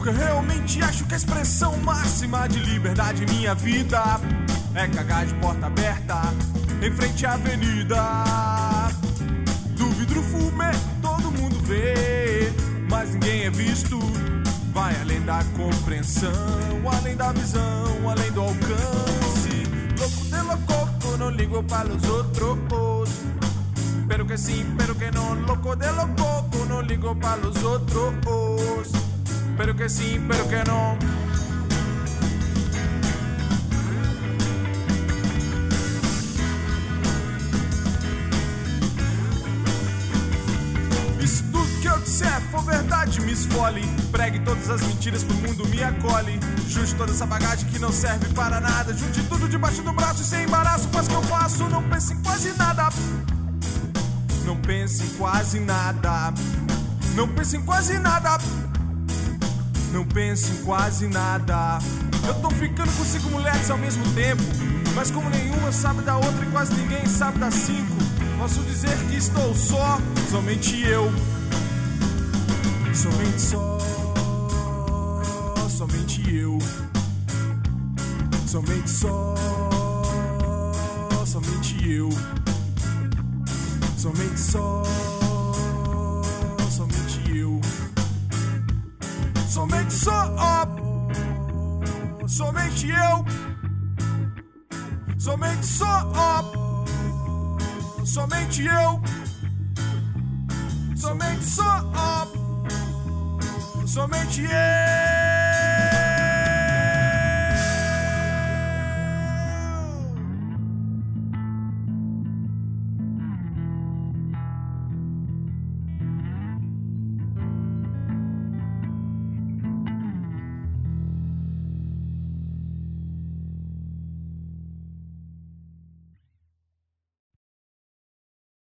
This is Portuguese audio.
Porque eu realmente acho que a expressão máxima de liberdade em minha vida é cagar de porta aberta em frente à avenida. Do vidro fumê todo mundo vê, mas ninguém é visto. Vai além da compreensão, além da visão, além do alcance. Louco de louco, não ligo para os outros. Pero que sim, pero que não. Louco de louco, não ligo para os outros. Pero que sim, pero que não. E se tudo que eu disser for verdade, me esfole. Pregue todas as mentiras pro mundo, me acolhe. Junte toda essa bagagem que não serve para nada. Junte tudo debaixo do braço e sem embaraço. Faz o que eu faço, não pense em quase nada. Não pense em quase nada. Não pense em quase nada. Não pense em quase nada. Eu tô ficando com 5 mulheres ao mesmo tempo, mas como nenhuma sabe da outra e quase ninguém sabe das 5, posso dizer que estou só, somente eu. Somente só, somente eu. Somente só, somente eu. Somente só, somente eu. Somente só, somente eu. Somente só, somente eu. Somente só, somente eu.